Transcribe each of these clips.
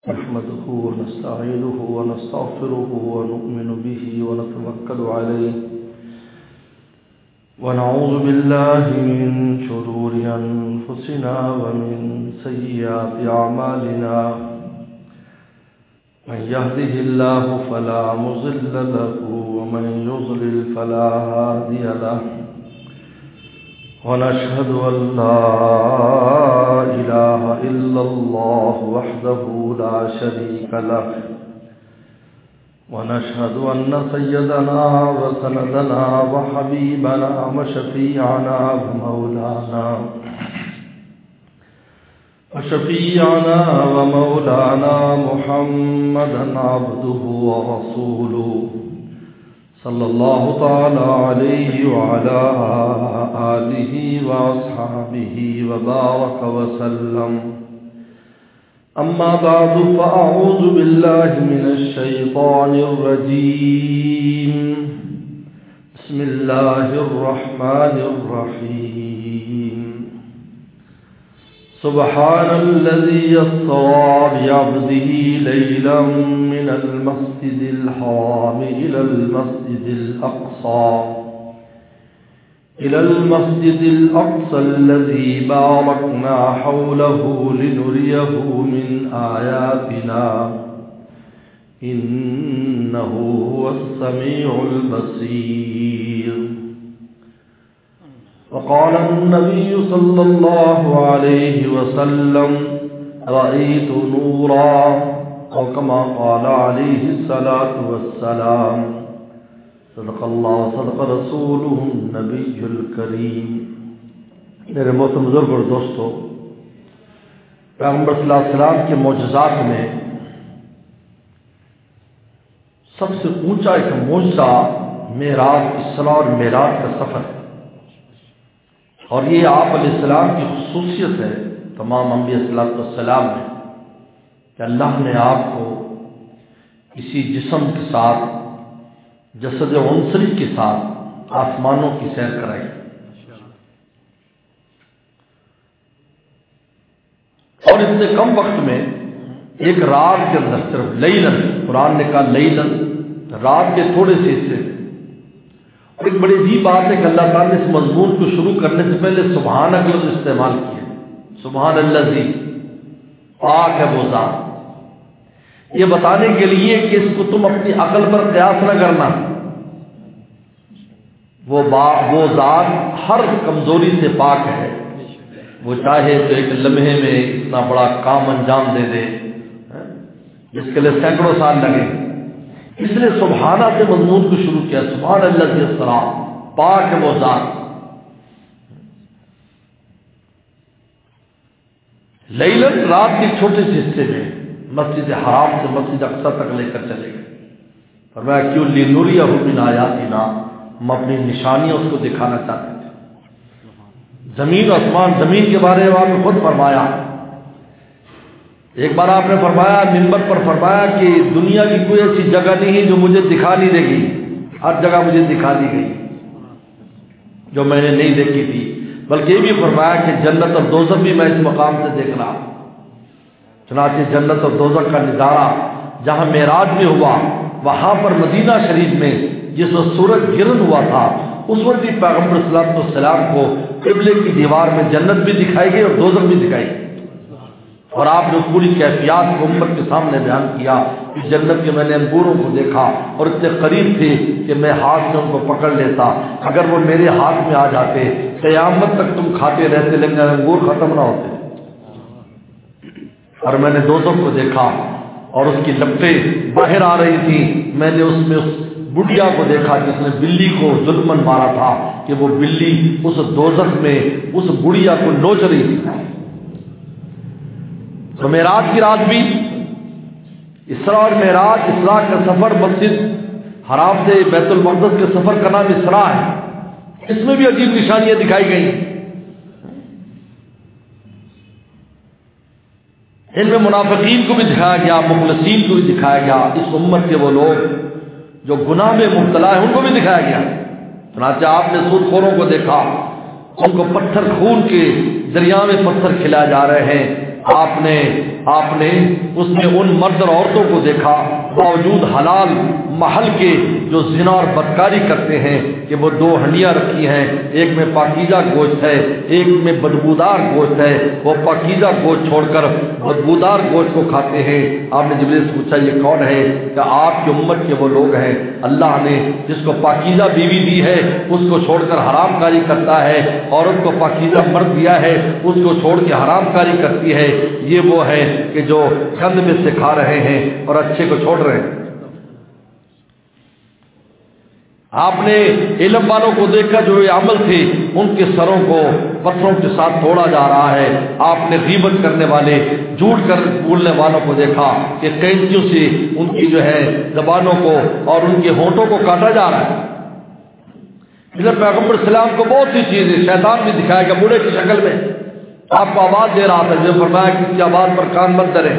نحمده ونستعينه ونستغفره ونؤمن به ونتوكل عليه ونعوذ بالله من شرور أنفسنا ومن سيئات أعمالنا من يهده الله فلا مضل له ومن يضلل فلا هادي له ونشهد أن لا إله إلا الله وحده لا شريك له ونشهد أن سيدنا وسندنا وحبيبنا وشفيعنا ومولانا محمدا عبده ورسوله صلى الله تعالى عليه وعلى آله وأصحابه وبارك وسلم. أما بعد فأعوذ بالله من الشيطان الرجيم. بسم الله الرحمن الرحيم. سبحان الذي يسرى بعبده ليلا من المسجد الحرام إلى المسجد الأقصى الذي باركنا حوله لنريه من آياتنا إنه هو السميع البصير. وقال النبي صلى الله عليه وسلم رأيت نورا، وكما قال عليه الصلاة والسلام صدق اللہ صدق رسولہ النبی الکریم. میرے محترم بزرگ اور دوستو، پیغمبر صلی اللہ علیہ وسلم کے معجزات میں سب سے اونچا ایک معجزہ معراج، اسراء اور معراج کا سفر ہے، اور یہ آپ علیہ السلام کی خصوصیت ہے تمام انبیاء صلی اللہ علیہ وسلم میں کہ اللہ نے آپ کو کسی جسم کے ساتھ، جسد عنصری کے ساتھ آسمانوں کی سیر کرائی، اور اتنے کم وقت میں ایک رات کے اندر صرف لیلن، قرآن نے کہا لیلن، رات کے تھوڑے سے حصے. اور ایک بڑی عجیب بات ہے کہ اللہ تعالیٰ نے اس مضمون کو شروع کرنے سے پہلے سبحان کا لفظ استعمال کیا. سبحان الذی، پاک ہے وہ ذات، یہ بتانے کے لیے کہ اس کو تم اپنی عقل پر قیاس نہ کرنا. وہ ذات ہر کمزوری سے پاک ہے، وہ چاہے تو ایک لمحے میں اتنا بڑا کام انجام دے دے جس کے لیے سینکڑوں سال لگے. اس لیے سبحانہ سے مضمون کو شروع کیا. سبحان الذی اسریٰ، پاک ہے وہ ذات. لیلن، رات کے چھوٹے سے حصے میں مسجد حرام سے مسجد اقصی تک لے کر چلے گئے. فرمایا کیوں؟ لنریہ من آیاتنا، ہم اپنی نشانیاں اس کو دکھانا چاہتے تھے. زمین و آسمان، زمین کے بارے میں آپ نے خود فرمایا. ایک بار آپ نے فرمایا منبر پر، فرمایا کہ دنیا کی کوئی ایسی جگہ نہیں ہے جو مجھے دکھا نہیں دے گی، ہر جگہ مجھے دکھا دی گئی جو میں نے نہیں دیکھی تھی. بلکہ یہ بھی فرمایا کہ جنت اور دوزخ بھی میں اس مقام سے دیکھ رہا. چنانچہ جنت اور دوزخ کا نظارہ جہاں معراج میں ہوا، وہاں پر مدینہ شریف میں جس وقت سورج گرہن ہوا تھا، اس وقت بھی پیغمبر صلی اللہ علیہ وسلم کو قبلے کی دیوار میں جنت بھی دکھائی گئی اور دوزخ بھی دکھائی گئی. اور آپ نے پوری کیفیات کو امت کے سامنے بیان کیا کہ جنت کے میں نے انگوروں کو دیکھا اور اتنے قریب تھے کہ میں ہاتھ سے ان کو پکڑ لیتا. اگر وہ میرے ہاتھ میں آ جاتے قیامت تک تم کھاتے رہتے لیکن انگور ختم نہ ہوتے. اور میں نے دوزخ کو دیکھا اور اس کی لپٹیں باہر آ رہی تھی. میں نے اس میں اس بڑھیا کو دیکھا جس نے بلی کو ظلمن مارا تھا کہ وہ بلی اس دوزخ میں اس بڑھیا کو نوچ رہی تھی. تو معراج کی رات بھی، اسراء اور معراج، اسراء کا سفر مسجد حرام سے بیت المقدس کے سفر کا نام اسراء ہے. اس میں بھی عجیب نشانیاں دکھائی گئی. ان میں منافقین کو بھی دکھایا گیا، مخلصین کو بھی دکھایا گیا. اس امت کے وہ لوگ جو گناہ میں مبتلا ہیں ان کو بھی دکھایا گیا. چنانچہ آپ نے سود خوروں کو دیکھا، ان کو پتھر خون کے دریا میں پتھر کھلائے جا رہے ہیں آپ نے اس میں ان مرد اور عورتوں کو دیکھا باوجود حلال محل کے جو زنا اور بدکاری کرتے ہیں کہ وہ دو ہنڈیاں رکھی ہیں، ایک میں پاکیزہ گوشت ہے، ایک میں بدبودار گوشت ہے، وہ پاکیزہ گوشت چھوڑ کر بدبودار گوشت کو کھاتے ہیں۔ آپ نے جبریل سے پوچھا یہ کون ہے؟ کہ آپ کی امت کے وہ لوگ ہیں اللہ نے جس کو پاکیزہ بیوی دی ہے اس کو چھوڑ کر حرام کاری کرتا ہے، عورت کو پاکیزہ مرد دیا ہے اس کو چھوڑ کے حرام کاری کرتی ہے، یہ وہ ہے کہ جو گند میں سے کھا رہے ہیں اور اچھے کو چھوڑ رہے ہیں۔ آپ نے علم والوں کو دیکھا جو یہ عمل تھے ان کے سروں کو پتھروں کے ساتھ توڑا جا رہا ہے۔ آپ نے غیبت کرنے والے جھوٹ کر بولنے والوں کو دیکھا کہ کینچیوں سے ان کی جو ہے زبانوں کو اور ان کے ہونٹوں کو کاٹا جا رہا ہے۔ ادھر پیغمبر السلام کو بہت سی چیزیں شیطان بھی دکھائے گا بوڑھے کی شکل میں، آپ کو آواز دے رہا تھا، جو فرمایا کسی آواز پر کان مت دھریں۔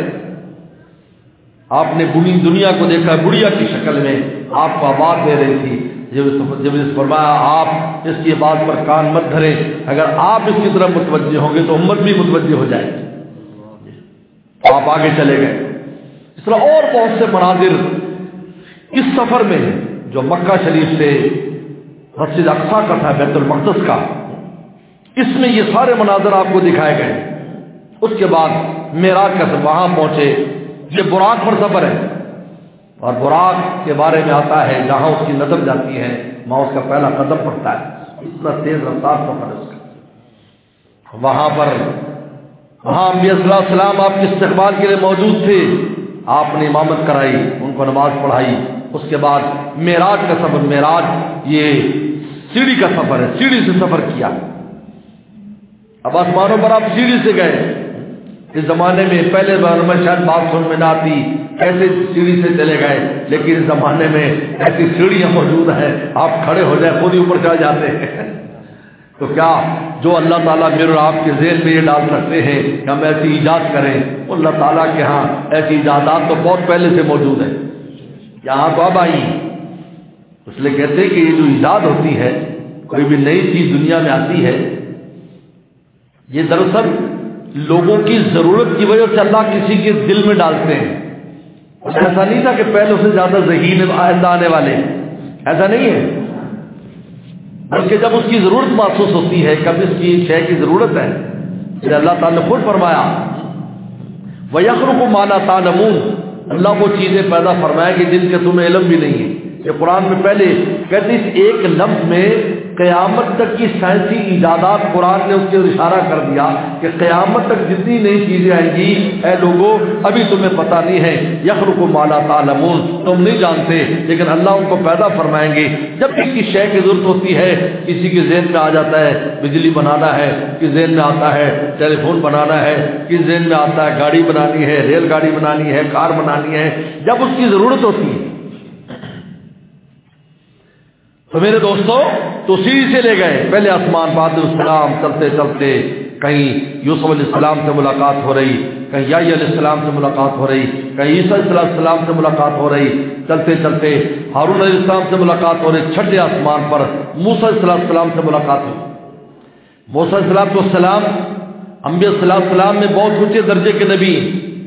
آپ نے بری دنیا کو دیکھا بڑھیا کی شکل میں، آپ کو آواز دے رہی تھی، جب اس فرمایا آپ اس کی بات پر کان مت دھریں، اگر آپ اس کی طرف متوجہ ہوں گے تو امت بھی متوجہ ہو جائے گی۔ آپ آگے چلے گئے۔ اس طرح اور بہت سے مناظر اس سفر میں جو مکہ شریف سے مسجد اقصیٰ کا تھا، بیت المقدس کا، اس میں یہ سارے مناظر آپ کو دکھائے گئے۔ اس کے بعد معراج کا وہاں پہنچے، یہ براق پر سفر ہے، اور براق کے بارے میں آتا ہے جہاں اس کی نظر جاتی ہے وہاں اس کا پہلا قدم پڑتا ہے، اتنا تیز رفتار سفر ہے اس کا۔ وہاں انبیاء صلی اللہ علیہ وسلم آپ کے استقبال کے لیے موجود تھے، آپ نے امامت کرائی، ان کو نماز پڑھائی۔ اس کے بعد معراج کا سفر، معراج یہ سیڑھی کا سفر ہے، سیڑھی سے سفر کیا۔ اب آسمانوں پر آپ سیڑھی سے گئے، اس زمانے میں پہلے زمانے میں شاید بات سن میں نہ آتی ایسے سیڑھی سے چلے گئے، لیکن اس زمانے میں ایسی سیڑھیاں موجود ہیں آپ کھڑے ہو جائیں خود ہی اوپر چڑھ جاتے ہیں۔ تو کیا جو اللہ تعالیٰ میرے اور آپ کے ذہن میں یہ ڈال سکتے ہیں کہ ہم ایسی ایجاد کریں؟ اللہ تعالیٰ کے ہاں ایسی ایجادات تو بہت پہلے سے موجود ہیں، یہاں تو اب آئی۔ اس لیے کہتے ہیں کہ یہ جو ایجاد ہوتی ہے، کوئی بھی نئی چیز دنیا میں آتی ہے، یہ دراصل لوگوں کی ضرورت کی وجہ سے اللہ کسی کے دل میں ڈالتے ہیں۔ ایسا نہیں تھا کہ پہلے اسے زیادہ ذہین آئندہ آنے والے، ایسا نہیں ہے، بلکہ جب اس کی ضرورت محسوس ہوتی ہے، کب اس کی شے کی ضرورت ہے، پھر اللہ تعالیٰ نے خود فرمایا وَيَخْلُقُ مَا لَا تَعْلَمُونَ، اللہ وہ چیزیں پیدا فرمائے گی جن کے تمہیں علم بھی نہیں ہے۔ یہ قرآن میں پہلے کہتے اس ایک لفظ میں قیامت تک کی سائنسی ایجادات قرآن نے اس کے اشارہ کر دیا کہ قیامت تک جتنی نئی چیزیں آئیں گی، اے لوگوں ابھی تمہیں پتہ نہیں ہے، یخلق ما لا تعلمون، تم نہیں جانتے، لیکن اللہ ان کو پیدا فرمائیں گے۔ جب کسی شے کی ضرورت ہوتی ہے، کسی کے ذہن میں آ جاتا ہے بجلی بنانا ہے، کسی ذہن میں آتا ہے ٹیلی فون بنانا ہے، کسی ذہن میں آتا ہے گاڑی بنانی ہے، ریل گاڑی بنانی ہے، کار بنانی ہے، جب اس کی ضرورت ہوتی ہے تو میرے دوستوں تو سیڑھی سے لے گئے، پہلے آسمان بعد السلام، چلتے چلتے کہیں یوسف علیہ السلام سے ملاقات ہو رہی، کہیں یحییٰ علیہ السلام سے ملاقات ہو رہی، کہیں عیسیٰ علیہ السلام سے ملاقات ہو رہی، چلتے چلتے ہارون علیہ السلام سے ملاقات ہو رہی، چھٹے آسمان پر موسیٰ علیہ السلام سے ملاقات ہوئی۔ موسیٰ علیہ السلام انبیاء صلی اللہ علیہ وسلم میں بہت اونچے درجے کے نبی،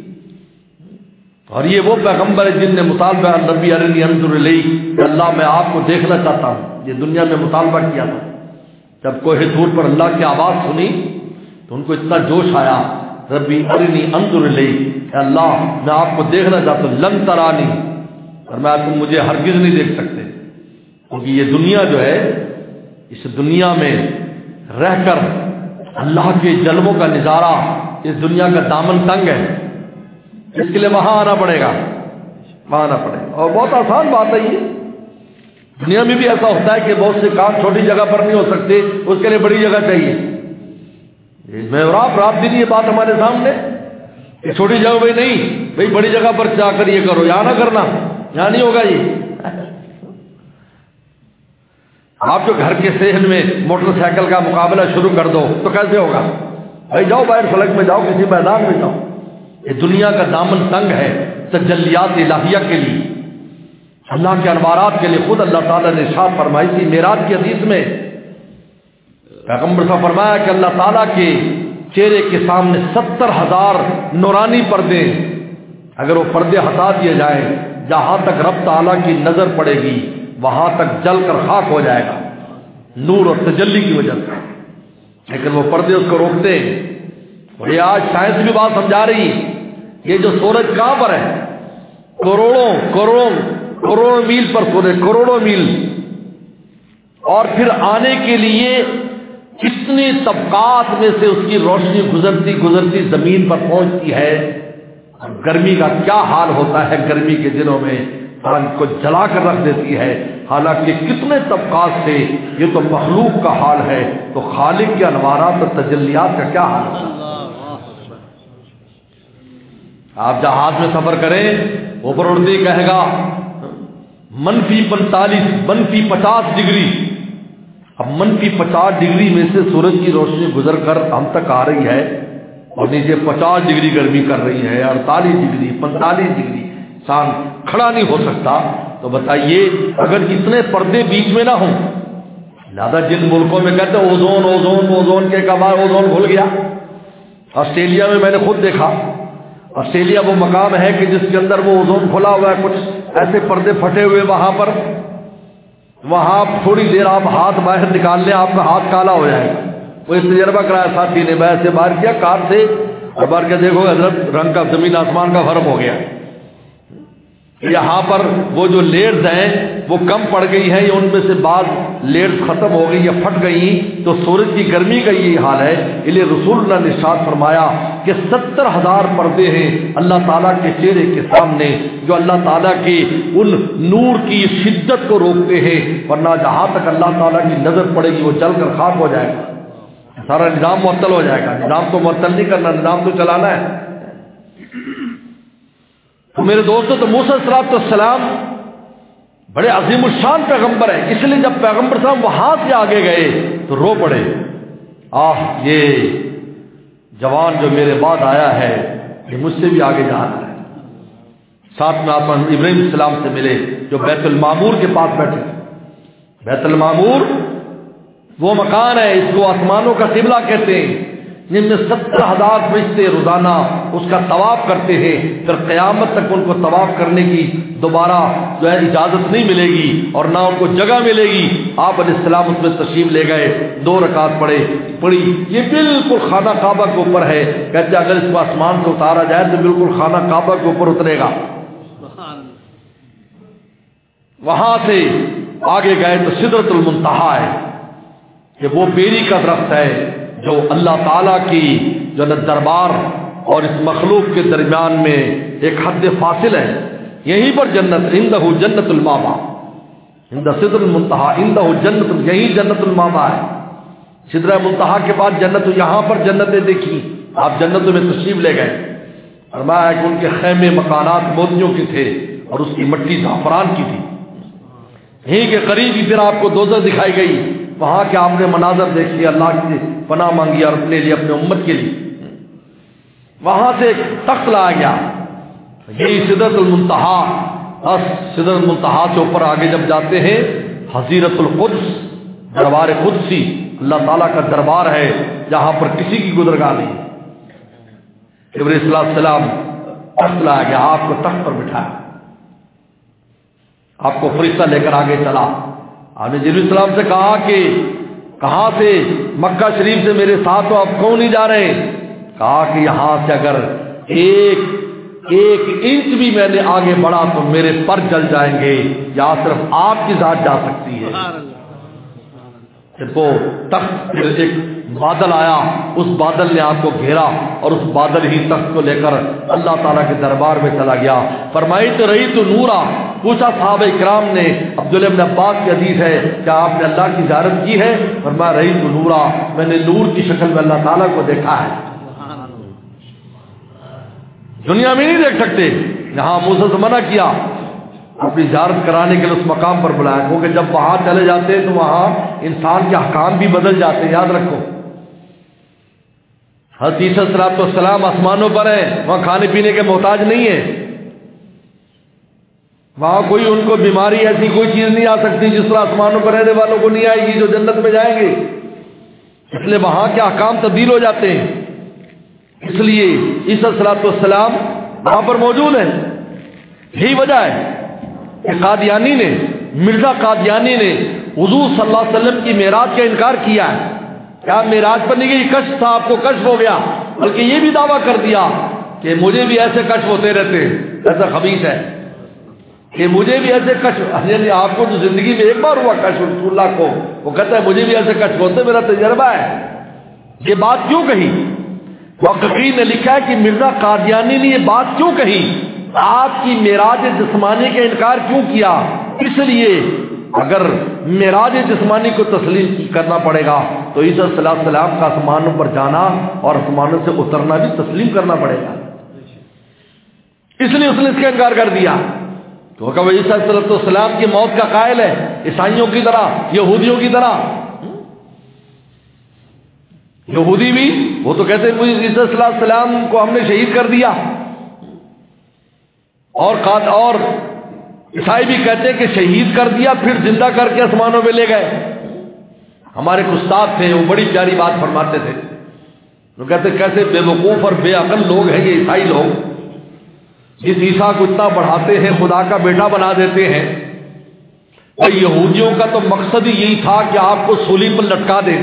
اور یہ وہ پیغمبر ہے جن نے مطالبہ نبی ارنی انظر الیک کہ اللہ میں آپ کو دیکھنا چاہتا ہوں، یہ دنیا میں مطالبہ کیا تھا۔ جب کوہ طور پر اللہ کی آواز سنی تو ان کو اتنا جوش آیا، ربی ارنی انظر الیک، کہ اللہ میں آپ کو دیکھنا چاہتا ہوں، لن ترانی، اور میں تم مجھے ہرگز نہیں دیکھ سکتے، کیونکہ یہ دنیا جو ہے، اس دنیا میں رہ کر اللہ کے جلووں کا نظارہ، اس دنیا کا دامن تنگ ہے، اس کے لیے وہاں آنا پڑے گا، وہاں آنا پڑے گا۔ اور بہت آسان بات ہے، یہ دنیا میں بھی ایسا ہوتا ہے کہ بہت سے کام چھوٹی جگہ پر نہیں ہو سکتے، اس کے لیے بڑی جگہ چاہیے۔ میں اور آپ رات دن یہ بات ہمارے سامنے کہ چھوٹی جگہ بھائی نہیں، بھائی بڑی جگہ پر جا کر یہ کرو، یہاں نہ کرنا، یہاں نہیں ہوگا۔ یہ آپ جو گھر کے صحن میں موٹر سائیکل کا مقابلہ شروع کر دو تو کیسے ہوگا؟ بھائی جاؤ باہر سڑک میں جاؤ، کسی میدان میں جاؤ۔ یہ دنیا کا دامن تنگ ہے تجلیات الہیہ کے لیے، اللہ کے انوارات کے لیے۔ خود اللہ تعالیٰ نے ارشاد فرمائی تھی معراج کی حدیث میں، پیغمبر صاحب فرمایا کہ اللہ تعالیٰ کے چہرے کے سامنے 70,000 نورانی پردے، اگر وہ پردے ہٹا دیے جائیں جہاں تک رب تعالیٰ کی نظر پڑے گی وہاں تک جل کر خاک ہو جائے گا نور اور تجلی کی وجہ سے، لیکن وہ پردے اس کو روکتے ہیں۔ اور یہ آج سائنس بھی بات سمجھا رہی ہے، یہ جو سورج کہاں پر ہے، کروڑوں میل پر سورج، کروڑوں میل، اور پھر آنے کے لیے کتنے طبقات میں سے اس کی روشنی گزرتی زمین پر پہنچتی ہے، اور گرمی کا کیا حال ہوتا ہے گرمی کے دنوں میں، آگ کو جلا کر رکھ دیتی ہے۔ حالانکہ کتنے طبقات سے، یہ تو مخلوق کا حال ہے، تو خالق کے انوارات اور تجلیات کا کیا حال ہے۔ آپ جہاز میں سفر کریں، اوپر اڑتے ہی کہے گا -45 -50 ڈگری، اب -50 ڈگری میں سے سورج کی روشنی گزر کر ہم تک آ رہی ہے، اور نیچے 50 ڈگری گرمی کر رہی ہے، 48 ڈگری 45 ڈگری، انسان کھڑا نہیں ہو سکتا۔ تو بتائیے اگر اتنے پردے بیچ میں نہ ہوں، لہذا جن ملکوں میں کہتے ہیں اوزون کے کبار اوزون کھل گیا، آسٹریلیا میں میں نے خود دیکھا، آسٹریلیا وہ مقام ہے کہ جس کے اندر وہ اوزون کھلا ہوا ہے، کچھ ایسے پردے پھٹے ہوئے وہاں پر، وہاں تھوڑی دیر آپ ہاتھ باہر نکال لیں آپ کا ہاتھ کالا ہو جائے گا۔ وہ اس تجربہ کرایا ساتھی نے، میں ایسے باہر کیا کار سے، اور باہر کے دیکھو حضرت رنگ کا زمین آسمان کا فرق ہو گیا۔ یہاں پر وہ جو لیئرز ہیں وہ کم پڑ گئی ہیں، یا ان میں سے بعض لیئرز ختم ہو گئی یا پھٹ گئی، تو سورج کی گرمی کا یہ حال ہے۔ اس لیے رسول اللہ نے ارشاد فرمایا کہ 70,000 پردے ہیں اللہ تعالیٰ کے چہرے کے سامنے، جو اللہ تعالیٰ کے ان نور کی شدت کو روکتے ہیں، ورنہ جہاں تک اللہ تعالیٰ کی نظر پڑے گی وہ جل کر خاک ہو جائے گا، سارا نظام معطل ہو جائے گا۔ نظام تو معطل نہیں کرنا، نظام تو چلانا ہے۔ تو میرے دوستو، تو موسیٰ علیہ السلام بڑے عظیم الشان پیغمبر ہیں، اس لیے جب پیغمبر صاحب وہاں سے آگے گئے تو رو پڑے، یہ جوان جو میرے بعد آیا ہے یہ مجھ سے بھی آگے جا رہا ہے۔ ساتھ میں آپ ابراہیم علیہ السلام سے ملے جو بیت المعمور کے پاس بیٹھے۔ بیت المعمور وہ مکان ہے، اس کو آسمانوں کا قبلہ کہتے ہیں، جن میں 70,000 فرشتے روزانہ اس کا طواف کرتے ہیں، پھر قیامت تک ان کو طواف کرنے کی دوبارہ جو ہے اجازت نہیں ملے گی اور نہ ان کو جگہ ملے گی۔ آپ علیہ السلام اس میں تشریف لے گئے، 2 رکعت پڑھی، یہ بالکل خانہ کعبہ کے اوپر ہے، کہتے اگر اس کو آسمان سے اتارا جائے تو بالکل خانہ کعبہ کے اوپر اترے گا۔ وہاں سے آگے گئے تو سدرۃ المنتہا ہے، کہ وہ بیری کا درخت ہے جو اللہ تعالیٰ کی جو دربار اور اس مخلوق کے درمیان میں ایک حد فاصل ہے، یہیں پر جنت، عندہ جنت الماوا، عند سدرۃ المنتہا عندہ جنت، یہی جنت الماوا ہے۔ سدرۃ منتہا کے بعد جنت، یہاں پر جنتیں دیکھی، آپ جنتوں میں تشریف لے گئے۔ فرمایا کہ ان کے خیمے مکانات موتیوں کے تھے اور اس کی مٹی زعفران کی تھی۔ یہیں کے قریب ہی پھر آپ کو دوزخ دکھائی گئی، وہاں کے آپ نے مناظر دیکھ لیا، اللہ کی پناہ مانگی اور اپنے لیے اپنے امت کے لیے۔ وہاں سے ایک تخت لایا گیا، یہی سدرۃ المنتہا۔ سدرۃ المنتہا سے اوپر آگے جب جاتے ہیں، حضیرۃ القدس، دربار قدسی، اللہ تعالیٰ کا دربار ہے جہاں پر کسی کی گزرگاہ نہیں۔ جبرائیل صلی اللہ علیہ وسلم تخت لایا گیا، آپ کو تخت پر بٹھایا، آپ کو فرشتہ لے کر آگے چلا۔ آپ نے جبرائیل السلام سے کہا کہ کہاں سے؟ مکہ شریف سے میرے ساتھ، تو آپ کیوں نہیں جا رہے؟ کہا کہ یہاں سے اگر ایک انچ بھی میں نے آگے بڑھا تو میرے پر جل جائیں گے، یہاں صرف آپ کی ذات جا سکتی ہے۔ وہ تخت، پھر ایک بادل آیا، اس بادل نے آپ کو گھیرا اور اس بادل ہی تخت کو لے کر اللہ تعالیٰ کے دربار میں چلا گیا۔ فرمائی تو رہی تو نورا، پوچھا صحابہ کرام نے، عبداللہ بن عباس کی حدیث ہے، کیا آپ نے اللہ کی زیارت کی ہے؟ فرمایا رہی تو نورا، میں نے نور کی شکل میں اللہ تعالیٰ کو دیکھا ہے۔ دنیا میں نہیں دیکھ سکتے، یہاں موسیٰ سے منع کیا، اپنی زیارت کرانے کے لیے اس مقام پر بلایا، کیونکہ جب وہاں چلے جاتے ہیں تو وہاں انسان کے احکام بھی بدل جاتے ہیں، یاد رکھو۔ حضرت عیسیٰ علیہ السلام آسمانوں پر ہیں، وہاں کھانے پینے کے محتاج نہیں ہے، وہاں کوئی ان کو بیماری ایسی کوئی چیز نہیں آ سکتی جس طرح آسمانوں پر رہنے والوں کو نہیں آئے گی جو جنت میں جائیں گے، اس لیے وہاں کے احکام تبدیل ہو جاتے ہیں۔ اس لیے عیسیٰ علیہ السلام وہاں پر موجود ہیں. یہی وجہ ہے کہ قادیانی نے، مرزا قادیانی نے حضور صلی اللہ علیہ وسلم کی معراج کا انکار کیا ہے. کیا معراج پر نہیں گئی؟ کشف تھا، آپ کو کشف ہو گیا. بلکہ یہ بھی دعویٰ کر دیا کہ مجھے بھی ایسے کشف ہوتے رہتے ہیں. ایسا خبیث ہے کہ مجھے بھی ایسے کشف، یعنی آپ کو جو زندگی میں ایک بار ہوا کشف رسول اللہ کو، وہ کہتا ہے مجھے بھی ایسے کشف ہوتے، میرا تجربہ ہے. یہ بات کیوں کہی؟ محققین نے لکھا ہے کہ مرزا قادیانی نے یہ بات کیوں کہی، آپ کی معراج جسمانی کا انکار کیوں کیا؟ اس لیے اگر معراج جسمانی کو تسلیم کرنا پڑے گا تو عیسیٰ علیہ السلام کا آسمانوں پر جانا اور آسمانوں سے اترنا بھی تسلیم کرنا پڑے گا. اس لیے اس نے اس کا انکار کر دیا. تو کہ وہ عیسیٰ علیہ السلام کی موت کا قائل ہے، عیسائیوں کی طرح، یہودیوں کی طرح. یہودی بھی وہ تو کہتے ہیں عیسیٰ علیہ السلام کو ہم نے شہید کر دیا، اور عیسائی بھی کہتے ہیں کہ شہید کر دیا پھر زندہ کر کے آسمانوں میں لے گئے. ہمارے استاد تھے، وہ بڑی پیاری بات فرماتے تھے. وہ کہتے کیسے بے وقوف اور بے عقل لوگ ہیں یہ عیسائی لوگ، جس عیسیٰ کو اتنا بڑھاتے ہیں خدا کا بیٹا بنا دیتے ہیں. اور یہودیوں کا تو مقصد ہی یہی تھا کہ آپ کو سولی پر لٹکا دیں،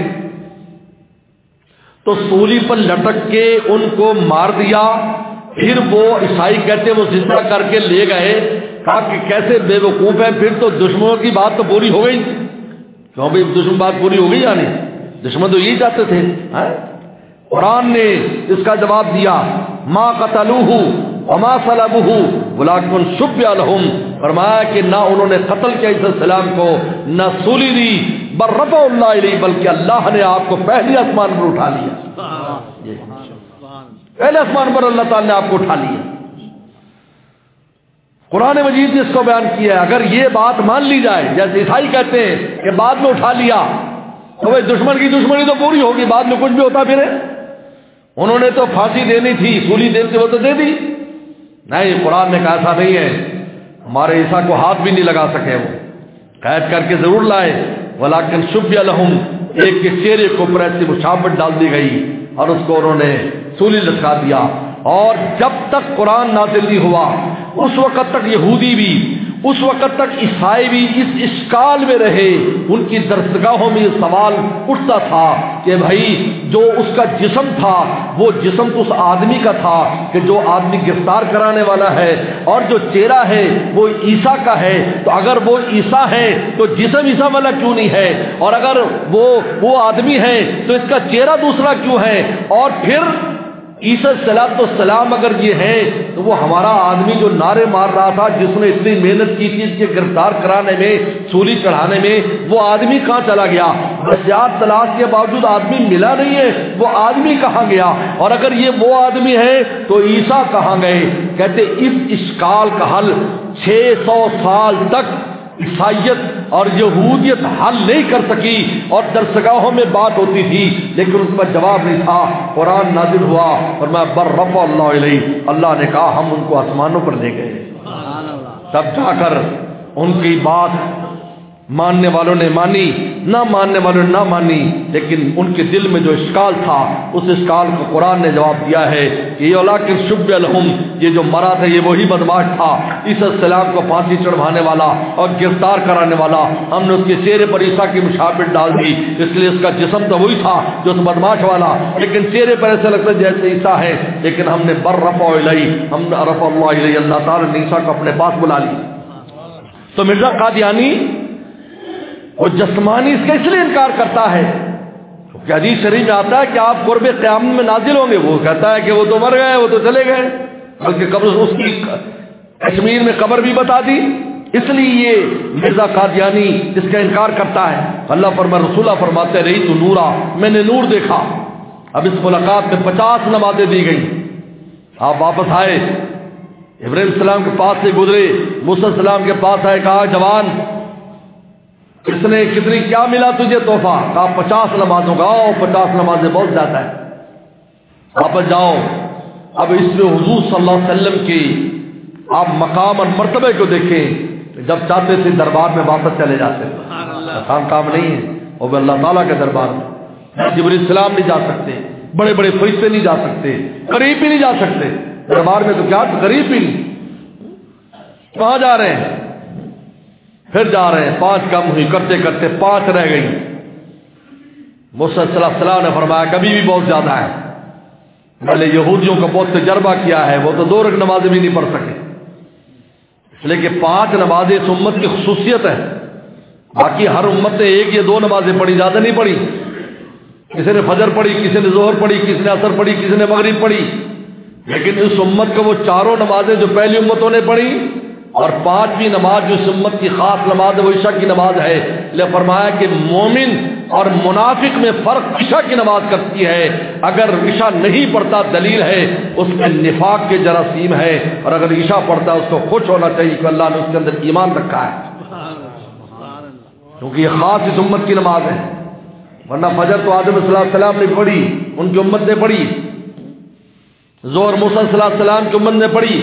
تو سولی پر لٹک کے ان کو مار دیا. پھر وہ عیسائی کہتے وہ زندہ کر کے لے گئے. کہا کہ کیسے بے وقوف ہے، پھر تو دشمنوں کی بات تو پوری ہو گئی. کیوں بھائی دشمن بات پوری ہو گئی؟ یعنی دشمن تو یہی چاہتے تھے. قرآن نے اس کا جواب دیا، ما قتلوہ وما صلبوہ ولکن شبہ لہم. فرمایا کہ نہ انہوں نے قتل کیا عیسیٰ علیہ السلام کو، نہ سولی دی، بل رفع اللہ علیہ، بلکہ اللہ نے آپ کو پہلے آسمان پر اٹھا لیا. پہلے آسمان پر اللہ تعالی نے آپ کو اٹھا لیا. قرآن مجید نے اس کو بیان کیا ہے. اگر یہ بات مان لی جائے جیسے عیسائی کہتے ہیں کہ بعد میں اٹھا لیا، تو وہ دشمن کی دشمنی تو پوری ہوگی، بعد میں کچھ بھی ہوتا پھر. انہوں نے تو پھانسی دینی تھی، سولی دین سے وہ تو دے دی. نہیں، قرآن نے کہا ایسا نہیں ہے. ہمارے عیسیٰ کو ہاتھ بھی نہیں لگا سکے، وہ قید کر کے ضرور لائے. ولکن شبہ لہم، ایک کے چہرے کو پر ایسی مشابہت ڈال دی گئی اور اس کو انہوں نے سولی لٹکا دیا. اور جب تک قرآن نازل نہیں ہوا اس وقت تک یہودی بھی، اس وقت تک عیسائی بھی اس اشکال میں رہے. ان کی درسگاہوں میں یہ سوال اٹھتا تھا کہ بھائی جو اس کا جسم تھا وہ جسم تو اس آدمی کا تھا کہ جو آدمی گرفتار کرانے والا ہے، اور جو چہرہ ہے وہ عیسیٰ کا ہے. تو اگر وہ عیسیٰ ہے تو جسم عیسیٰ والا کیوں نہیں ہے؟ اور اگر وہ آدمی ہے تو اس کا چہرہ دوسرا کیوں ہے؟ اور پھر عیسیٰ علیہ السلام اگر یہ ہے تو وہ ہمارا آدمی جو نعرے مار رہا تھا، جس نے اتنی محنت کی تھی اس کے گرفتار کرانے میں، سولی چڑھانے میں، وہ آدمی کہاں چلا گیا؟ وسیعت تلاش کے باوجود آدمی ملا نہیں ہے، وہ آدمی کہاں گیا؟ اور اگر یہ وہ آدمی ہے تو عیسیٰ کہاں گئے؟ کہتے اس اشکال کا حل 600 سال تک عیسائیت اور یہودیت حل نہیں کر سکی، اور درسگاہوں میں بات ہوتی تھی لیکن اس میں جواب نہیں تھا. قرآن نازل ہوا اور میں بر رفع اللہ علیہ، اللہ نے کہا ہم ان کو آسمانوں پر لے گئے. تب جا کر ان کی بات ماننے والوں نے مانی، نہ ماننے والوں نے نہ مانی. لیکن ان کے دل میں جو اشکال تھا اس اشکال کو قرآن نے جواب دیا ہے کہ یہ اولاکن شبہ لہم، یہ جو مرا تھا یہ وہی بدماش تھا، عیسیٰ السلام کو پھانسی چڑھوانے والا اور گرفتار کرانے والا. ہم نے اس کے چہرے پر عیسیٰ کی مشابہت ڈال دی، اس لیے اس کا جسم تو وہی تھا جو اس بدماش والا، لیکن چہرے پر ایسا لگتا ہے جیسے عیسیٰ ہے. لیکن ہم نے بر رفع الیہ، ہم نے رفع اللہ الیہ، اللہ تعالیٰ نے عیسیٰ کو اپنے پاس بلا لی. تو مرزا قادیانی وہ جسمانی اس کا اس لیے انکار کرتا ہے کہ حدیث شریف میں آتا ہے کہ آپ قرب قیامت میں نازل ہوں گے. وہ کہتا ہے کہ وہ تو مر گئے، وہ تو چلے گئے، بلکہ قبر اس کی کشمیر میں قبر بھی بتا دی. اس لیے یہ مرزا قادیانی اس کا انکار کرتا ہے. اللہ رسولہ فرماتے رہی تو نورا، میں نے نور دیکھا. اب اس ملاقات میں 50 نمازیں دی گئی. آپ واپس آئے، ابراہیم السلام کے پاس سے گزرے، موسیٰ السلام کے پاس آئے، کہا جوان اس نے کتنی کیا ملا تجھے تحفہ؟ کہا 50 نمازوں کا. 50 نمازیں بہت زیادہ ہے، واپس جاؤ. اب اس میں حضور صلی اللہ علیہ وسلم کی آپ مقام اور مرتبے کو دیکھیں. جب چاہتے تھے دربار میں واپس چلے جاتے، آسان کام نہیں ہے، وہ بھی اللہ تعالیٰ کے دربار میں. جبرائیل السلام نہیں جا سکتے، بڑے بڑے فرشتے نہیں جا سکتے، قریب بھی نہیں جا سکتے، دربار میں تو کیا قریب بھی نہیں، کہاں جا رہے ہیں؟ پھر جا رہے ہیں، 5 کم ہوئی، کرتے کرتے 5 رہ گئی۔ موسیٰ صلی اللہ علیہ وسلم نے فرمایا کبھی بھی بہت زیادہ ہے، میں نے یہودیوں کا بہت تجربہ کیا ہے، وہ تو 2 رکعت نمازیں بھی نہیں پڑھ سکے، اس لیے کہ 5 نمازیں اس امت کی خصوصیت ہے۔ باقی ہر امت نے 1 یا 2 نمازیں پڑھی، زیادہ نہیں پڑھی، کسی نے فجر پڑھی، کسی نے ظہر پڑھی، کسی نے عصر پڑھی، کسی نے مغرب پڑھی، لیکن اس امت کو وہ 4 نمازیں جو پہلی امتوں نے پڑھی اور 5ویں نماز جو اس امت کی خاص نماز ہے وہ عشاء کی نماز ہے۔ لے فرمایا کہ مومن اور منافق میں فرق عشاء کی نماز کرتی ہے، اگر عشاء نہیں پڑھتا دلیل ہے اس میں نفاق کے جراثیم ہے، اور اگر عشاء پڑھتا اس کو خوش ہونا چاہیے کہ اللہ نے اس کے اندر ایمان رکھا ہے، کیونکہ یہ خاص اس امت کی نماز ہے۔ ورنہ فجر تو آدم صلی اللہ علیہ وسلم نے پڑھی، ان کی امت نے پڑھی، ظہر موسیٰ صلی اللہ علیہ وسلم کی امت نے پڑھی،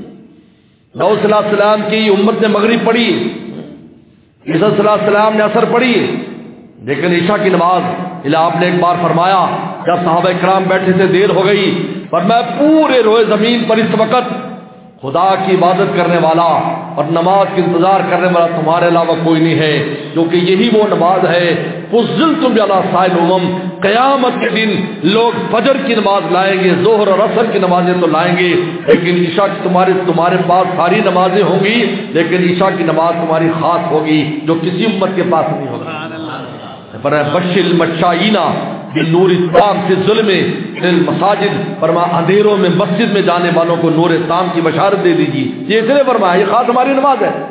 نوح صلی اللہ علیہ وسلم کی امت نے مغرب پڑھی، عیسیٰ صلی اللہ علیہ وسلم نے عصر پڑھی، لیکن عشاء کی نماز آپ نے ایک بار فرمایا جب صحابہ کرام بیٹھے تھے دیر ہو گئی، فرمایا پورے روئے زمین پر اس وقت خدا کی عبادت کرنے والا اور نماز کا انتظار کرنے والا تمہارے علاوہ کوئی نہیں ہے، کیونکہ یہی وہ نماز ہے فضلتم علی سائر الامم، قیامت کے دن لوگ فجر کی نماز لائیں گے، ظہر اور عصر کی نمازیں تو لائیں گے، لیکن عشاء کی تمہارے پاس ساری نمازیں ہوں گی، لیکن عشاء کی نماز تمہاری خاص ہوگی جو کسی امت کے پاس نہیں ہوگی۔ پر بشر المشائین بالنور التام فی الظلم المساجد، فرما اندھیروں میں مسجد میں جانے والوں کو نور تام کی بشارت دے دیجیے، یہ اس نے فرمایا یہ خاص ہماری نماز ہے۔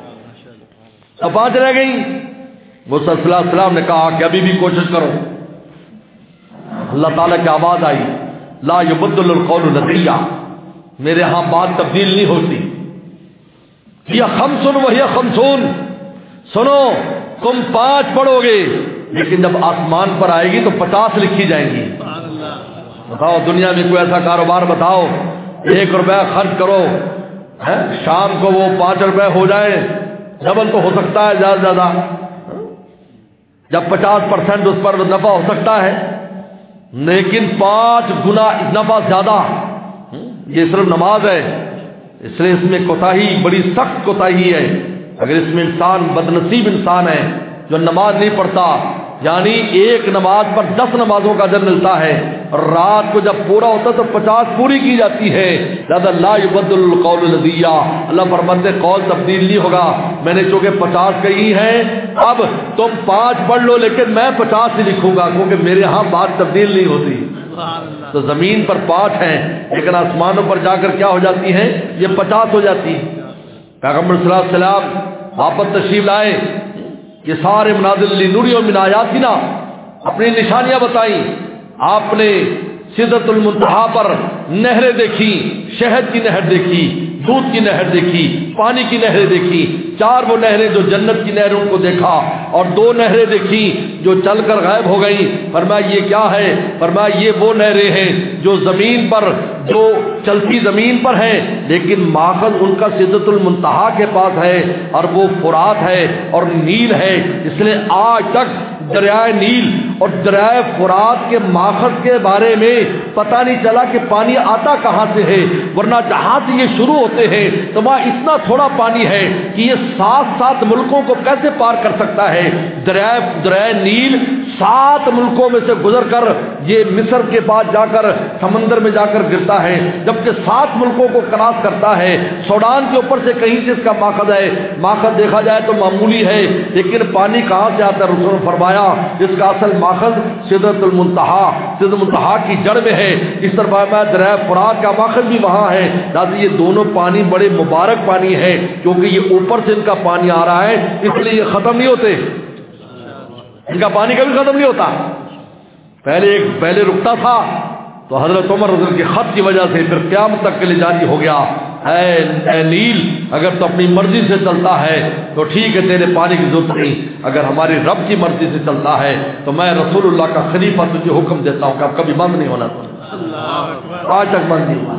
اب 5 رہ گئی، وہ صلی اللہ علیہ وسلم نے کہا کہ ابھی بھی کوشش کرو۔ اللہ تعالیٰ کی آواز آئی لا یبدل القول لدی، میرے ہاں بات تبدیل نہیں ہوتی، یہ 5 وہی 50، سنو تم 5 پڑھو گے لیکن جب آسمان پر آئے گی تو 50 لکھی جائیں گی۔ بتاؤ دنیا میں کوئی ایسا کاروبار بتاؤ 1 روپیہ خرچ کرو، شام کو وہ 5 روپے ہو جائے، ڈبل تو ہو سکتا ہے زیادہ زیادہ، جب 50% اس پر نفع ہو سکتا ہے، لیکن 5 گنا نفع زیادہ، یہ صرف نماز ہے، اس لیے اس میں کوتاہی بڑی سخت کوتاہی ہے۔ اگر اس میں انسان بدنصیب انسان ہے جو نماز نہیں پڑھتا، یعنی 1 نماز پر 10 نمازوں کا اجر ملتا ہے، اور رات کو جب پورا ہوتا تو 50 پوری کی جاتی ہے، لہذا لا یبدل القول لدی، اللہ فرماتے قول تبدیل نہیں ہوگا، میں نے چونکہ 50 کہی ہے، اب تم 5 پڑھ لو لیکن میں 50 ہی لکھوں گا، کیونکہ میرے ہاں بات تبدیل نہیں ہوتی۔ تو زمین پر 5 ہیں لیکن آسمانوں پر جا کر کیا ہو جاتی ہیں، یہ 50 ہو جاتی۔ پیغمبر صلی اللہ علیہ وسلم واپس تشریف لائے، یہ سارے منازل لنوری من آیاتنا، اپنی نشانیاں بتائیں، آپ نے سدرۃ المنتہا پر نہریں دیکھی، شہد کی نہر دیکھی، دودھ کی نہر دیکھی، پانی کی نہریں دیکھی، 4 وہ نہریں جو جنت کی نہروں کو دیکھا، اور 2 نہریں دیکھی جو چل کر غائب ہو گئیں۔ فرمایا یہ کیا ہے؟ فرمایا یہ وہ نہریں ہیں جو زمین پر، جو چلتی زمین پر ہیں، لیکن ماخذ ان کا سدرۃ المنتہا کے پاس ہے، اور وہ فرات ہے اور نیل ہے، اس لیے آج تک دریائے نیل اور دریائے فرات کے ماخذ کے بارے میں پتہ نہیں چلا کہ پانی آتا کہاں سے ہے، ورنہ جہاں سے یہ شروع ہوتے ہیں تو وہاں اتنا تھوڑا پانی ہے کہ یہ 7 ملکوں کو کیسے پار کر سکتا ہے۔ دریائے نیل 7 ملکوں میں سے گزر کر یہ مصر کے بعد جا کر سمندر میں جا کر گرتا ہے، جبکہ 7 ملکوں کو کراس کرتا ہے۔ سوڈان کے اوپر سے کہیں سے اس کا ماخذ ہے، ماخذ دیکھا جائے تو معمولی ہے، لیکن پانی کہاں سے آتا ہے؟ رسول نے فرمایا اس کا اصل ماخذ سدرۃ المنتہا، سدرۃ المنتہا کی جڑ میں ہے۔ اس طرح دریائے فرات کا ماخذ بھی وہاں ہے، لہٰذا یہ دونوں پانی بڑے مبارک پانی ہے، کیونکہ یہ اوپر سے ان کا پانی آ رہا ہے، اس لیے یہ ختم نہیں ہوتے، ان کا پانی کبھی ختم نہیں ہوتا۔ پہلے رکتا تھا تو حضرت عمر رضی اللہ کے خط کی وجہ سے پھر قیامت تک کے لیے جاری ہو گیا، اے نیل اگر تو اپنی مرضی سے چلتا ہے تو ٹھیک ہے، تیرے پانی کی ضرورت نہیں، اگر ہماری رب کی مرضی سے چلتا ہے تو میں رسول اللہ کا خلیفہ تجھے حکم دیتا ہوں کہ اب کبھی بند نہیں ہونا تھا، آج تک بند نہیں ہوا۔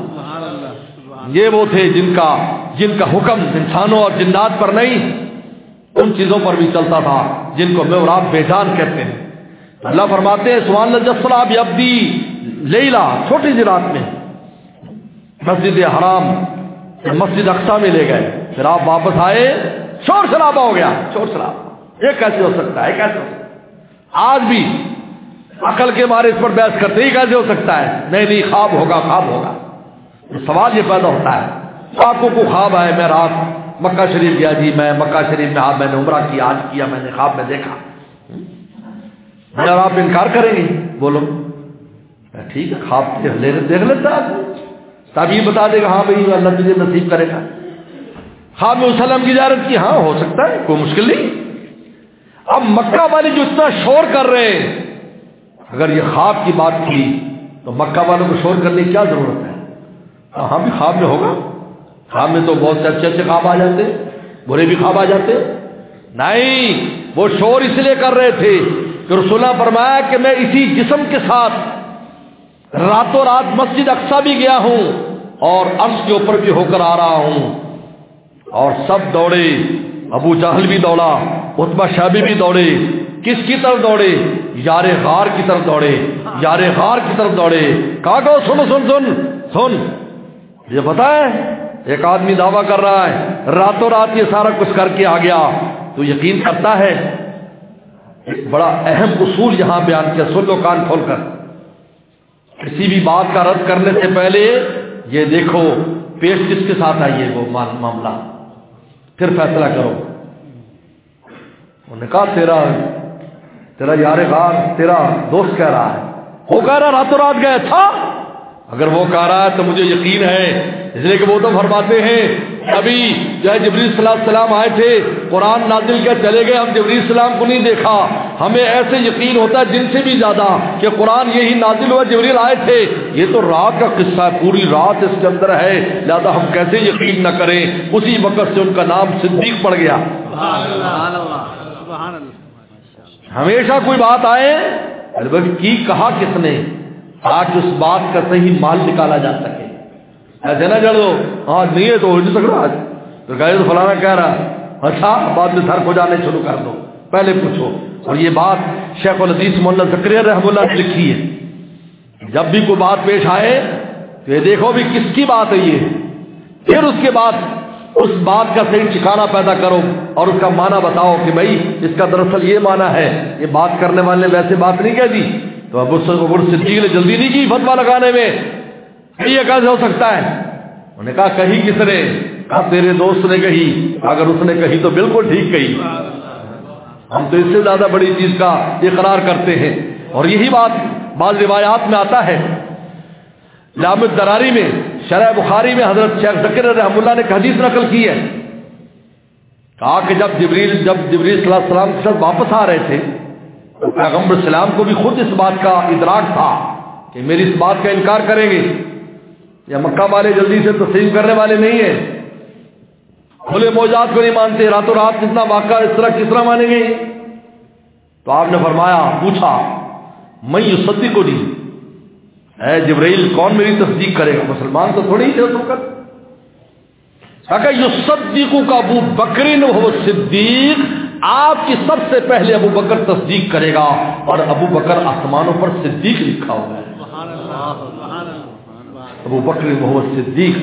یہ وہ تھے جن کا حکم انسانوں اور جنات پر نہیں، ان چیزوں پر بھی چلتا تھا جن کو میں اور آپ بے جان کہتے ہیں۔ اللہ فرماتے ہیں سبحان اللہ جسلا بعبدی لیلا چھوٹی سی رات میں مسجد حرام مسجد اقصی میں لے گئے، پھر آپ واپس آئے، شور شرابہ ہو گیا، شور شرابہ، یہ کیسے ہو سکتا ہے، کیسے ہو سکتا ہے؟ آج بھی عقل کے مارے اس پر بحث کرتے ہی کیسے ہو سکتا ہے، نہیں خواب ہوگا، خواب ہوگا۔ سوال یہ پیدا ہوتا ہے، آپ کو خواب آئے میں رات مکہ شریف گیا جی، میں مکہ شریف میں میں نے عمرہ کیا، آج کیا، میں نے خواب میں دیکھا، اگر آپ انکار کریں گے بولو ٹھیک ہے خواب دیکھ لیتا ہے، تب یہ بتا دے گا ہاں بھائی اللہ تجھے نصیب کرے گا۔ خواب میں وسلم کی زیارت کی، ہاں ہو سکتا ہے، کوئی مشکل نہیں۔ اب مکہ والے جو اتنا شور کر رہے ہیں، اگر یہ خواب کی بات تھی تو مکہ والوں کو شور کرنے کی کیا ضرورت ہے؟ ہاں بھی خواب میں ہوگا، خواب میں تو بہت سے اچھے اچھے خواب آ جاتے، برے بھی خواب آ جاتے، نہیں وہ شور اس لیے کر رہے تھے کہ رسول اللہ فرمایا کہ میں اسی جسم کے ساتھ راتوں رات مسجد اقصی بھی گیا ہوں اور عرش کے اوپر بھی ہو کر آ رہا ہوں، اور سب دوڑے، ابو جہل بھی دوڑا، عتبہ شیبی بھی دوڑے، کس کی طرف دوڑے؟ یار غار کی طرف دوڑے، یار غار کی طرف دوڑے۔ کہا کہ سن سن سن سن، یہ پتا ہے ایک آدمی دعویٰ کر رہا ہے راتوں رات یہ سارا کچھ کر کے آ گیا، تو یقین کرتا ہے؟ ایک بڑا اہم اصول یہاں بیان کیا، سن لو کان کھول کر، کسی بھی بات کا رد کرنے سے پہلے یہ دیکھو پیش کس کے ساتھ آئیے وہ معاملہ، پھر فیصلہ کرو۔ انہوں نے کہا تیرا یار غار تیرا دوست کہہ رہا ہے، وہ کہہ رہا راتوں رات گئے تھا، اگر وہ کہہ رہا ہے تو مجھے یقین ہے، اس لیے کہ وہ تو فرماتے ہیں ابھی جو ہے جبریل صلی اللہ علیہ وسلم آئے تھے، قرآن نازل کیا چلے گئے، ہم جبریل السلام کو نہیں دیکھا، ہمیں ایسے یقین ہوتا ہے جن سے بھی زیادہ کہ قرآن یہی نازل ہوا، جبریل آئے تھے۔ یہ تو رات کا قصہ ہے، پوری رات اس کے اندر ہے، لہذا ہم کیسے یقین نہ کریں۔ اسی وقت سے ان کا نام صدیق پڑ گیا۔ ہمیشہ کوئی بات آئے کی کہا کس نے، آج اس بات کا صحیح مال نکالا جا سکے، ایسے نہ جڑ دو ہاں نہیں ہے تو ہو نہیں سک رہا، تو کہے تو فلانا کہہ رہا، اچھا بعد میں سر کو جانے شروع کر دو، پہلے پوچھو۔ اور یہ بات شیخ الحدیث مولانا زکریا رحمہ اللہ نے لکھی ہے، جب بھی کوئی بات پیش آئے تو یہ دیکھو بھی کس کی بات ہے یہ، پھر اس کے بعد اس بات کا صحیح ٹھکانہ پیدا کرو اور اس کا معنی بتاؤ کہ بھائی اس کا دراصل یہ معنی ہے، یہ بات کرنے والے نے ویسے بات نہیں کہہ دی۔ تو ابو صدیق نے جلدی نہیں کی فتویٰ لگانے میں، یہ کیسے ہو سکتا ہے؟ انہوں نے کہا کہی کس نے؟ کہا تیرے دوست نے کہی، اگر اس نے کہی تو بالکل ٹھیک کہی، ہم تو اس سے زیادہ بڑی چیز کا اقرار کرتے ہیں۔ اور یہی بات بعض روایات میں آتا ہے، لام الدراری میں شرح بخاری میں حضرت شیخ ذکر رحمہ اللہ نے ایک حدیث نقل کی ہے، کہا کہ جب جبریل صلی اللہ علیہ وسلم کے ساتھ واپس آ رہے تھے، پیغمبر السلام کو بھی خود اس بات کا ادراک تھا کہ میری اس بات کا انکار کریں گے، یا مکہ والے جلدی سے تسلیم کرنے والے نہیں ہیں، کھلے موجات کو نہیں مانتے، راتوں رات کتنا واقعہ اس طرح کس طرح مانیں گے؟ تو آپ نے فرمایا، پوچھا میں یصدقنی، اے جبرائیل کون میری تصدیق کرے گا؟ مسلمان تو تھوڑی ہی تھے اس وقت۔ کہ یصدقک ابو بکر وہو صدیق، آپ کی سب سے پہلے ابو بکر تصدیق کرے گا، اور ابو بکر آسمانوں پر صدیق لکھا ہوا ہے، ابو بکر وہو صدیق،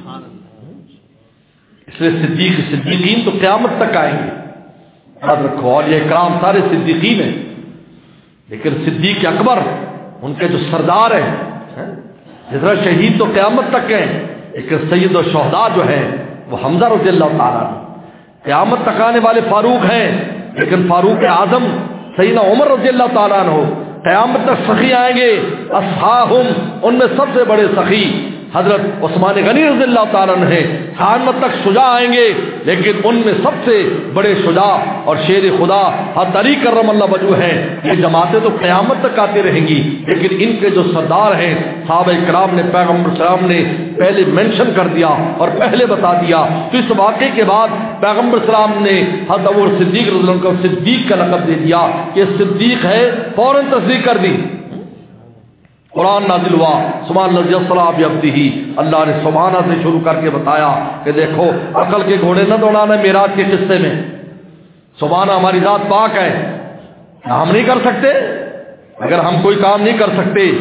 اس لیے صدیقین تو قیامت تک آئیں گے، یاد رکھو۔ اور یہ اکرام سارے صدیقین ہیں، لیکن صدیق اکبر ان کے جو سردار ہیں، جس طرح شہید تو قیامت تک ہیں، لیکن سید و شہداء جو ہیں وہ حمزہ رضی اللہ تعالیٰ عنہ، قیامت تک آنے والے فاروق ہیں، لیکن فاروق اعظم سیدنا عمر رضی اللہ تعالیٰ عنہ قیامت تک سخی آئیں گے، اصحاہم ان میں سب سے بڑے سخی حضرت عثمان غنی رضی اللہ تعالیٰ عنہ ہیں، قیامت تک شجاع آئیں گے، لیکن ان میں سب سے بڑے شجاع اور شیر خدا حضرت علی کرم اللہ وجہہ ہیں۔ یہ جماعتیں تو قیامت تک آتی رہیں گی، لیکن ان کے جو سردار ہیں صحابہ کرام نے پیغمبر السلام نے پہلے مینشن کر دیا اور پہلے بتا دیا، تو اس واقعے کے بعد پیغمبر السلام نے حضرت ابو صدیق رضی اللہ عنہ کو صدیق کا لقب دے دیا کہ صدیق ہے، فوراً تصدیق کر دی۔ قرآن نازل ہوا، سبحان الذی اسری بعبدہ، اللہ نے سبحانہ سے شروع کر کے بتایا کہ دیکھو عقل کے گھوڑے نہ دوڑانا معراج کے قصے میں، سبحانہ ہماری ذات پاک ہے، ہم نہیں کر سکتے، اگر ہم کوئی کام نہیں کر سکتے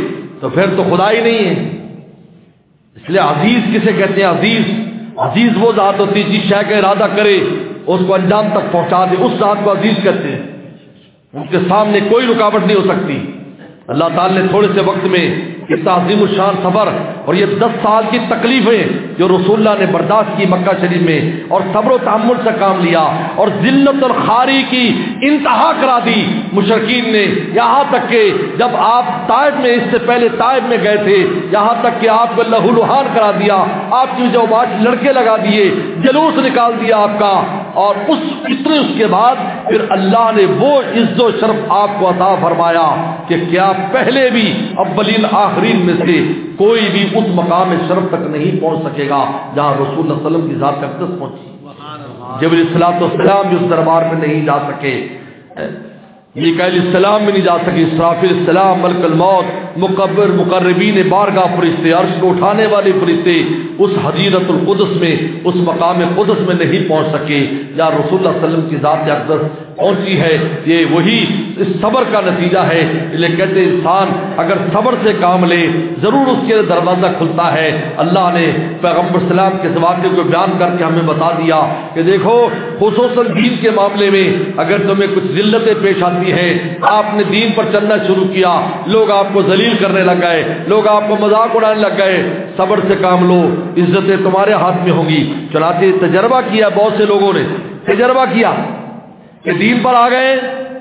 تو پھر تو خدا ہی نہیں ہے. اس لیے عزیز کسے کہتے ہیں؟ عزیز وہ ذات ہوتی ہے جس شے کا ارادہ کرے اس کو انجام تک پہنچا دے، اس ذات کو عزیز کہتے ہیں. ان کے سامنے کوئی رکاوٹ نہیں ہو سکتی. اللہ تعالی نے تھوڑے سے وقت میں یہ تعظیم الشان صبر اور یہ 10 سال کی تکلیفیں جو رسول اللہ نے برداشت کی مکہ شریف میں، اور صبر و تحمل سے کام لیا، اور ذلت اور خاری کی انتہا کرا دی مشرکین نے، یہاں تک کہ جب آپ طائف میں، اس سے پہلے طائف میں گئے تھے، یہاں تک کہ آپ کو لہو لہان کرا دیا، آپ کی جو بات لڑکے لگا دیے، جلوس نکال دیا آپ کا. اور اس کے بعد پھر اللہ نے وہ عزت و شرف آپ کو عطا فرمایا کہ کیا پہلے بھی اولین آخرین میں سے کوئی بھی اس مقام شرف تک نہیں پہنچ سکے گا جہاں رسول اللہ صلی اللہ علیہ وسلم کی ذات اقدس پہنچی. جبرائیل الصلوۃ والسلام بھی اس دربار میں نہیں جا سکے، میکائیل السلام بھی نہیں جا سکے، اسرافیل السلام، ملک الموت، مقربین بارگاہ فرشتے، عرش کو اٹھانے والے فرشتے اس حضیرت القدس میں، اس مقام قدس میں نہیں پہنچ سکے جہاں رسول اللہ صلی اللہ علیہ وسلم کی ذات اقدس پہنچی ہے. یہ وہی اس صبر کا نتیجہ ہے. یہ کہتے ہیں انسان اگر صبر سے کام لے ضرور اس کے دروازہ کھلتا ہے. اللہ نے پیغمبر السلام کے واقعے کو بیان کر کے ہمیں بتا دیا کہ دیکھو خصوصاً دین کے معاملے میں اگر تمہیں کچھ ذلتیں پیش آتی ہیں، آپ نے دین پر چلنا شروع کیا، لوگ آپ کو ذلیل کرنے لگ گئے، لوگ آپ کو مذاق اڑانے لگ گئے، صبر سے کام لو، عزتیں تمہارے ہاتھ میں ہوں گی. چنانچہ تجربہ کیا بہت سے لوگوں نے، تجربہ کیا کہ دین پر آ گئے،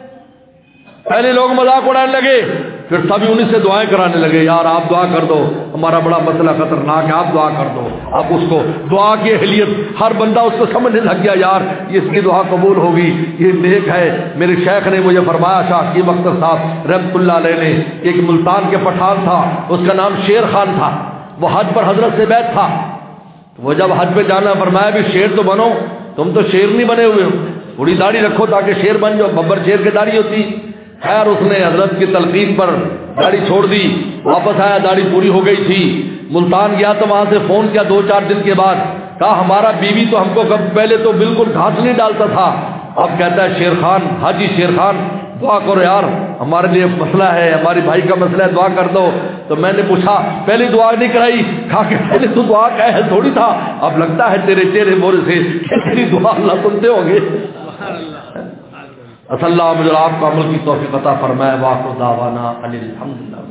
پہلے لوگ مذاق اڑانے لگے، پھر سبھی انہیں سے دعائیں کرانے لگے، یار آپ دعا کر دو، ہمارا بڑا مسئلہ خطرناک ہے، آپ دعا کر دو. اب اس کو دعا کی اہلیت ہر بندہ اس کو سمجھنے لگ گیا، یار یہ اس کی دعا قبول ہوگی، یہ نیک ہے. میرے شیخ نے مجھے فرمایا، شاہ حکیم اختر صاحب رحمۃ اللہ علیہ نے، ایک ملتان کے پٹھان تھا، اس کا نام شیر خان تھا، وہ حج پر حضرت سے بیعت تھا. وہ جب حج پہ جانا فرمایا بھی شیر تو بنو، تم تو شیر نہیں بنے ہوئے ہو، تھوڑی داڑھی رکھو تاکہ شیر بن جاؤ. ببر شیر کی داڑھی ہوتی. خیر اس نے حضرت کی تلقین پر داڑھی چھوڑ دی، واپس آیا، داڑھی پوری ہو گئی تھی. ملتان گیا تو وہاں سے فون کیا 2-4 دن کے بعد، کہا ہمارا بیوی تو ہم کو پہلے تو بالکل گھاس نہیں ڈالتا تھا، اب کہتا ہے شیر خان، حاجی شیر خان دعا کرو یار، ہمارے لیے مسئلہ ہے، ہماری بھائی کا مسئلہ ہے، دعا کر دو. تو میں نے پوچھا پہلی دعا نہیں کرائی؟ کہا کہ پہلے تو دعا کا ہے تھوڑی تھا، اب لگتا ہے تیرے چہرے مورے سے تیری دعا اللہ سنتے ہوں گے. اللہ مجھے آپ کو عمل کی توفیق عطا فرمائے. واخر دعوانا ان الحمدللہ.